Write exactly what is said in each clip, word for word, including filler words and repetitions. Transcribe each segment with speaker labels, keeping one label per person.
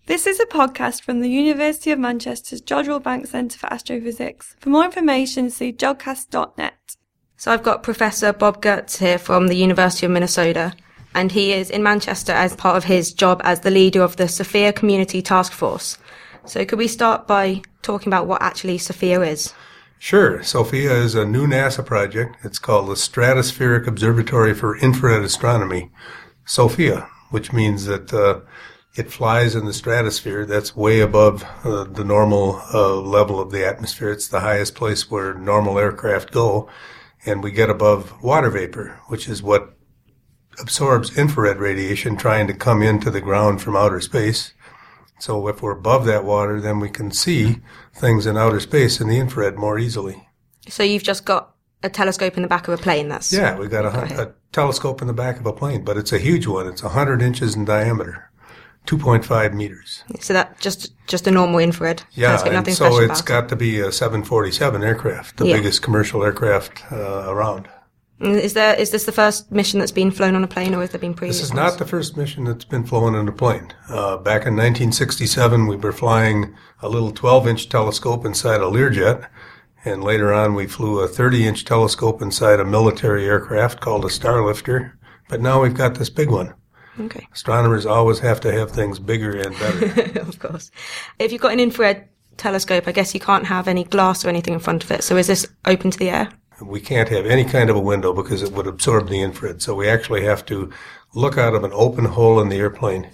Speaker 1: This is a podcast from the University of Manchester's Jodrell Bank Centre for Astrophysics. For more information, see jodcast dot net.
Speaker 2: So I've got Professor Bob Gurtz here from the University of Minnesota, and he is in Manchester as part of his job as the leader of the SOFIA Community Task Force. So could we start by talking about what actually SOFIA is?
Speaker 3: Sure. SOFIA is a new NASA project. It's called the Stratospheric Observatory for Infrared Astronomy, SOFIA, which means that uh, it flies in the stratosphere. That's way above uh, the normal uh, level of the atmosphere. It's the highest place where normal aircraft go. And we get above water vapor, which is what absorbs infrared radiation trying to come into the ground from outer space. So if we're above that water, then we can see things in outer space in the infrared more easily.
Speaker 2: So you've just got a telescope in the back of a plane, that's...
Speaker 3: Yeah, we've got a, a telescope in the back of a plane, but it's a huge one. It's one hundred inches in diameter, two point five meters.
Speaker 2: So that just just a normal infrared
Speaker 3: yeah,
Speaker 2: telescope, nothing
Speaker 3: and so
Speaker 2: special
Speaker 3: it's
Speaker 2: about
Speaker 3: got
Speaker 2: it.
Speaker 3: to be a seven forty-seven aircraft, the
Speaker 2: Yeah.
Speaker 3: biggest commercial aircraft uh, around.
Speaker 2: Is there is this the first mission that's been flown on a plane, or has there been previous
Speaker 3: This is
Speaker 2: ones?
Speaker 3: not the first mission that's been flown in a plane. Uh, back in nineteen sixty-seven, we were flying a little twelve-inch telescope inside a Learjet, and later on we flew a thirty-inch telescope inside a military aircraft called a Starlifter. But now we've got this big one.
Speaker 2: Okay.
Speaker 3: Astronomers always have to have things bigger and better.
Speaker 2: Of course. If you've got an infrared telescope, I guess you can't have any glass or anything in front of it. So is this open to the air?
Speaker 3: We can't have any kind of a window because it would absorb the infrared. So we actually have to look out of an open hole in the airplane,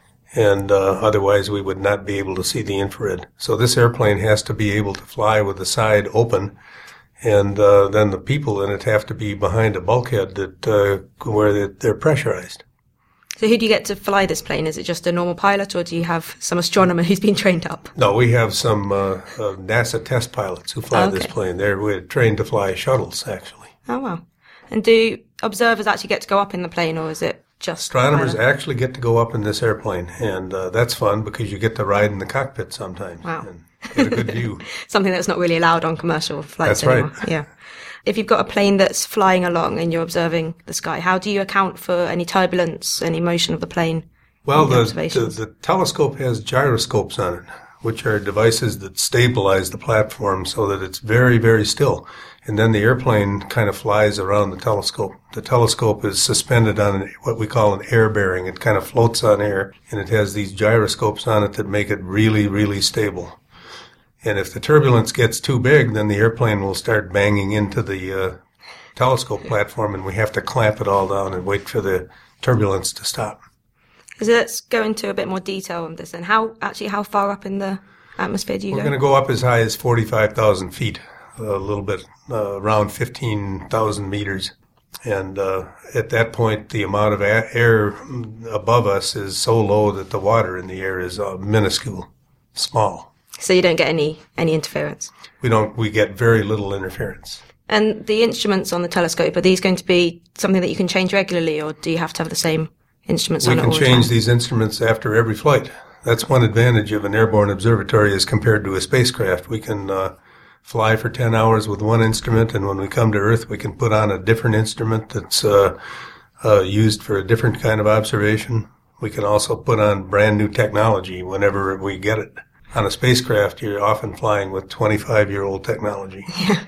Speaker 3: and uh, otherwise we would not be able to see the infrared. So this airplane has to be able to fly with the side open, and uh, then the people in it have to be behind a bulkhead that uh, where they're pressurized.
Speaker 2: So who do you get to fly this plane? Is it just a normal pilot, or do you have some astronomer who's been trained up?
Speaker 3: No, we have some uh, uh, NASA test pilots who fly
Speaker 2: Okay.
Speaker 3: this plane. They're we're trained to fly shuttles, actually.
Speaker 2: Oh, wow. And do observers actually get to go up in the plane, or is it just...
Speaker 3: Astronomers
Speaker 2: pilot?
Speaker 3: actually get to go up in this airplane, and uh, that's fun because you get to ride in the cockpit sometimes.
Speaker 2: Wow.
Speaker 3: And get a good view.
Speaker 2: Something that's not really allowed on commercial flights
Speaker 3: That's right.
Speaker 2: anymore. Yeah. If you've got a plane that's flying along and you're observing the sky, how do you account for any turbulence, any motion of the plane?
Speaker 3: Well,
Speaker 2: in the
Speaker 3: the, the,
Speaker 2: observations?
Speaker 3: the telescope has gyroscopes on it, which are devices that stabilize the platform so that it's very, very still. And then the airplane kind of flies around the telescope. The telescope is suspended on an, what we call an air bearing. It kind of floats on air, and it has these gyroscopes on it that make it really, really stable. And if the turbulence gets too big, then the airplane will start banging into the uh, telescope platform, and we have to clamp it all down and wait for the turbulence to stop.
Speaker 2: So let's go into a bit more detail on this. And how, actually, how far up in the atmosphere do you
Speaker 3: We're
Speaker 2: go?
Speaker 3: going to go up as high as forty-five thousand feet, a little bit, uh, around fifteen thousand meters. And uh, at that point, the amount of a- air above us is so low that the water in the air is uh, minuscule, small.
Speaker 2: So you don't get any, any interference.
Speaker 3: We don't. We get very little interference.
Speaker 2: And the instruments on the telescope, are these going to be something that you can change regularly, or do you have to have the same instruments
Speaker 3: We
Speaker 2: on it
Speaker 3: can
Speaker 2: all the
Speaker 3: change
Speaker 2: time?
Speaker 3: these instruments after every flight. That's one advantage of an airborne observatory as compared to a spacecraft. We can uh, fly for ten hours with one instrument, and when we come to Earth, we can put on a different instrument that's uh, uh, used for a different kind of observation. We can also put on brand new technology whenever we get it. On a spacecraft, you're often flying with twenty-five-year-old technology.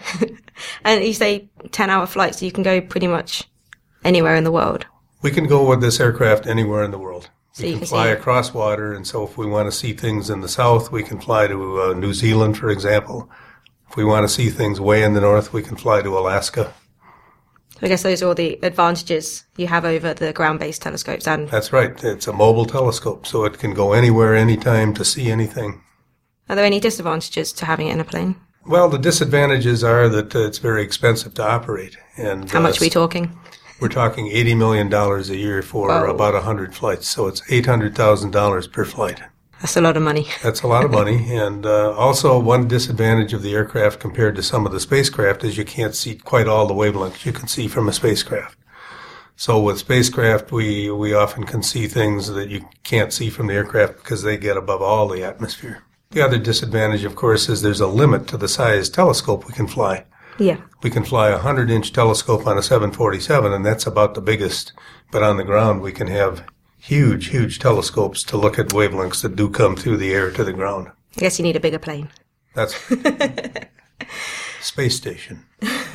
Speaker 2: And you say ten-hour flights, so you can go pretty much anywhere in the world.
Speaker 3: We can go with this aircraft anywhere in the world.
Speaker 2: So
Speaker 3: we
Speaker 2: you
Speaker 3: can
Speaker 2: can
Speaker 3: fly
Speaker 2: see-
Speaker 3: across water, and so if we want to see things in the south, we can fly to uh, New Zealand, for example. If we want to see things way in the north, we can fly to Alaska.
Speaker 2: So I guess those are all the advantages you have over the ground-based telescopes. And
Speaker 3: That's right. It's a mobile telescope, so it can go anywhere, anytime to see anything.
Speaker 2: are there any disadvantages to having it in a plane?
Speaker 3: Well, the disadvantages are that uh, it's very expensive to operate. And
Speaker 2: How much
Speaker 3: uh,
Speaker 2: are we talking?
Speaker 3: We're talking eighty million dollars a year for
Speaker 2: Whoa.
Speaker 3: about one hundred flights, so it's eight hundred thousand dollars per flight.
Speaker 2: That's a lot of money.
Speaker 3: That's a lot of money. And uh, also one disadvantage of the aircraft compared to some of the spacecraft is you can't see quite all the wavelengths you can see from a spacecraft. So with spacecraft, we, we often can see things that you can't see from the aircraft because they get above all the atmosphere. The other disadvantage, of course, is there's a limit to the size telescope we can fly.
Speaker 2: Yeah.
Speaker 3: We can fly a hundred-inch telescope on a seven forty-seven, and that's about the biggest. But on the ground, we can have huge, huge telescopes to look at wavelengths that do come through the air to the ground.
Speaker 2: I guess you need a bigger plane.
Speaker 3: That's space station.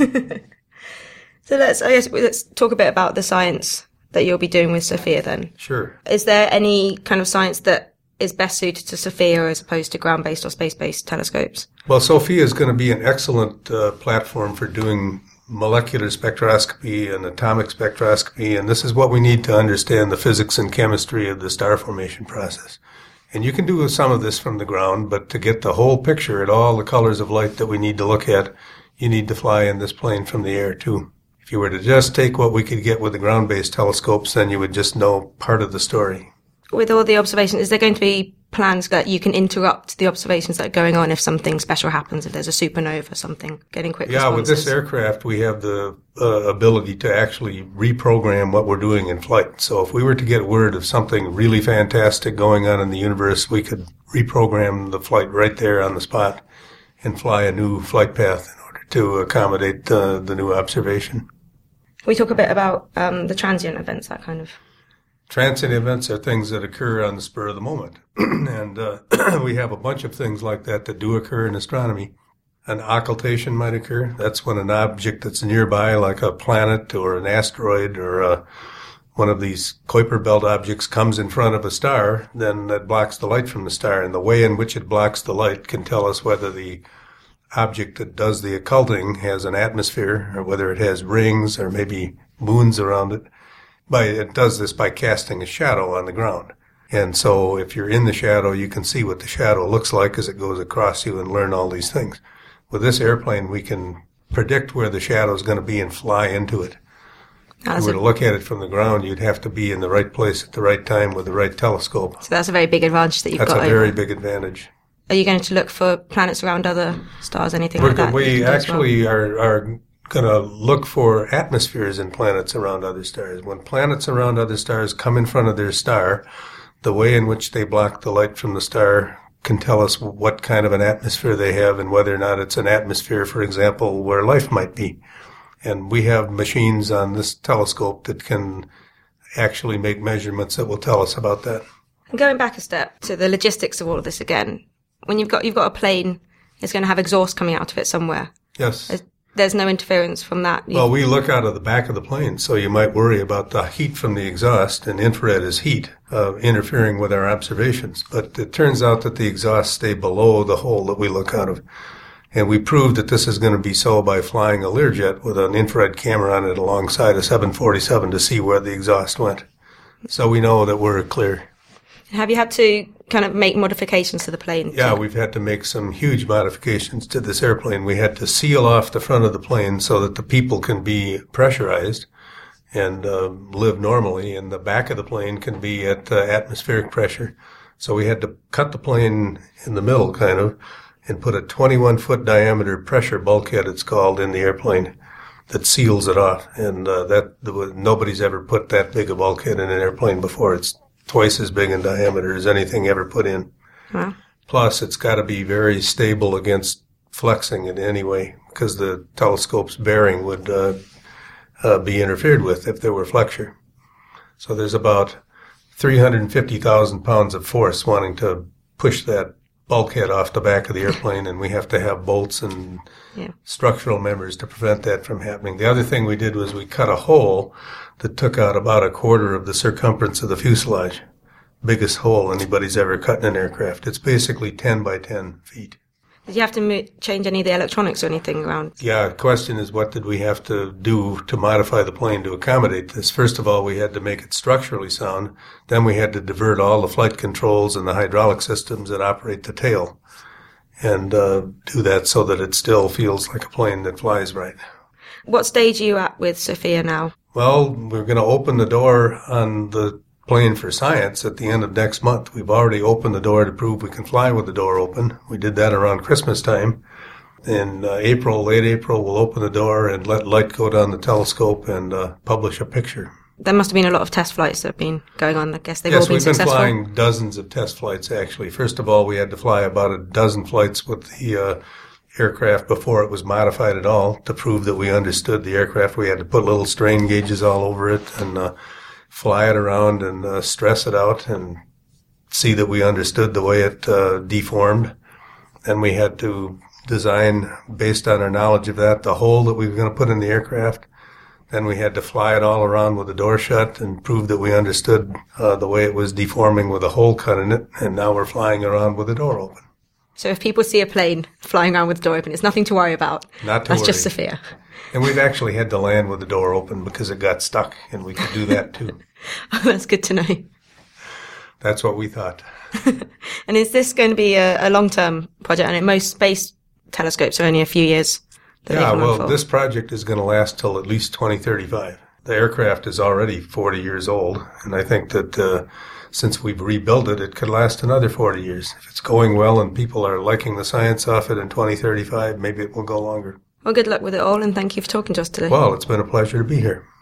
Speaker 2: So let's, I guess, let's talk a bit about the science that you'll be doing with SOFIA then.
Speaker 3: Sure.
Speaker 2: Is there any kind of science that is best suited to SOFIA as opposed to ground-based or space-based telescopes?
Speaker 3: Well, SOFIA is going to be an excellent uh, platform for doing molecular spectroscopy and atomic spectroscopy, and this is what we need to understand the physics and chemistry of the star formation process. And you can do some of this from the ground, but to get the whole picture at all the colors of light that we need to look at, you need to fly in this plane from the air too. If you were to just take what we could get with the ground-based telescopes, then you would just know part of the story.
Speaker 2: With all the observations, is there going to be plans that you can interrupt the observations that are going on if something special happens, if there's a supernova or something, getting quick
Speaker 3: yeah,
Speaker 2: responses?
Speaker 3: with this aircraft, we have the uh, ability to actually reprogram what we're doing in flight. So if we were to get word of something really fantastic going on in the universe, we could reprogram the flight right there on the spot and fly a new flight path in order to accommodate uh, the new observation.
Speaker 2: We talk a bit about um, the transient events, that kind of...
Speaker 3: Transient events are things that occur on the spur of the moment. and uh, we have a bunch of things like that that do occur in astronomy. An occultation might occur. That's when an object that's nearby, like a planet or an asteroid or uh, one of these Kuiper belt objects, comes in front of a star, then that blocks the light from the star. And the way in which it blocks the light can tell us whether the object that does the occulting has an atmosphere or whether it has rings or maybe moons around it. By, it does this by casting a shadow on the ground. And so if you're in the shadow, you can see what the shadow looks like as it goes across you and learn all these things. With this airplane, we can predict where the shadow is going to be and fly into it. If you were to look at it from the ground, you'd have to be in the right place at the right time with the right telescope.
Speaker 2: So that's a very big advantage that you've
Speaker 3: that's
Speaker 2: got.
Speaker 3: That's a very
Speaker 2: over.
Speaker 3: big advantage.
Speaker 2: Are you going to look for planets around other stars, anything
Speaker 3: We're,
Speaker 2: like that?
Speaker 3: We
Speaker 2: that
Speaker 3: actually
Speaker 2: well?
Speaker 3: are, are going to look for atmospheres in planets around other stars. When planets around other stars come in front of their star, the way in which they block the light from the star can tell us what kind of an atmosphere they have and whether or not it's an atmosphere, for example, where life might be. And we have machines on this telescope that can actually make measurements that will tell us about that.
Speaker 2: And going back a step to the logistics of all of this again, when you've got you've got a plane, it's going to have exhaust coming out of it somewhere.
Speaker 3: Yes.
Speaker 2: There's, there's no interference from that.
Speaker 3: Well, we look out of the back of the plane, so you might worry about the heat from the exhaust, and infrared is heat, uh, interfering with our observations. But it turns out that the exhausts stay below the hole that we look out of. And we proved that this is going to be so by flying a Learjet with an infrared camera on it alongside a seven forty-seven to see where the exhaust went. So we know that we're clear.
Speaker 2: Have you had to kind of make modifications to the plane?
Speaker 3: Yeah, we've had to make some huge modifications to this airplane. We had to seal off the front of the plane so that the people can be pressurized and uh, live normally, and the back of the plane can be at uh, atmospheric pressure. So we had to cut the plane in the middle, kind of, and put a twenty-one foot diameter pressure bulkhead, it's called, in the airplane that seals it off. And uh, that nobody's ever put that big a bulkhead in an airplane before. It's twice as big in diameter as anything ever put in.
Speaker 2: Wow.
Speaker 3: Plus, it's got to be very stable against flexing in any way, because the telescope's bearing would uh, uh, be interfered with if there were flexure. So there's about three hundred fifty thousand pounds of force wanting to push that bulkhead off the back of the airplane, and we have to have bolts and yeah. structural members to prevent that from happening. The other thing we did was we cut a hole that took out about a quarter of the circumference of the fuselage. Biggest hole anybody's ever cut in an aircraft. It's basically ten by ten feet.
Speaker 2: Did you have to mo- change any of the electronics or anything around?
Speaker 3: Yeah, the question is, what did we have to do to modify the plane to accommodate this? First of all, we had to make it structurally sound. Then we had to divert all the flight controls and the hydraulic systems that operate the tail and uh, do that so that it still feels like a plane that flies right.
Speaker 2: What stage are you at with SOFIA now?
Speaker 3: Well, we're going to open the door on the plane for science at the end of next month. We've already opened the door to prove we can fly with the door open. We did that around Christmas time. In uh, April, late April, we'll open the door and let light go down the telescope and uh, publish a picture.
Speaker 2: There must have been a lot of test flights that have been going on. I guess they've
Speaker 3: yes,
Speaker 2: all been
Speaker 3: we've been
Speaker 2: successful.
Speaker 3: flying dozens of test flights, actually. First of all, we had to fly about a dozen flights with the uh, aircraft before it was modified at all to prove that we understood the aircraft. We had to put little strain gauges all over it and uh, fly it around and uh, stress it out and see that we understood the way it uh, deformed. And we had to design, based on our knowledge of that, the hole that we were going to put in the aircraft. Then we had to fly it all around with the door shut and prove that we understood uh, the way it was deforming with a hole cut in it. And now we're flying around with the door open.
Speaker 2: So if people see a plane flying around with the door open, it's nothing to worry about.
Speaker 3: Not to
Speaker 2: That's
Speaker 3: worry.
Speaker 2: just Sophia.
Speaker 3: And we've actually had to land with the door open because it got stuck, and we could do that too.
Speaker 2: Oh, that's good to know.
Speaker 3: That's what we thought.
Speaker 2: And is this going to be a, a long-term project? And most space telescopes are only a few years. that they
Speaker 3: Yeah,
Speaker 2: come
Speaker 3: well,
Speaker 2: for.
Speaker 3: this project is going to last till at least twenty thirty-five. The aircraft is already forty years old, and I think that uh, since we've rebuilt it, it could last another forty years. If it's going well and people are liking the science of it in twenty thirty-five, maybe it will go longer.
Speaker 2: Well, good luck with it all, and thank you for talking to us today.
Speaker 3: Well, it's been a pleasure to be here.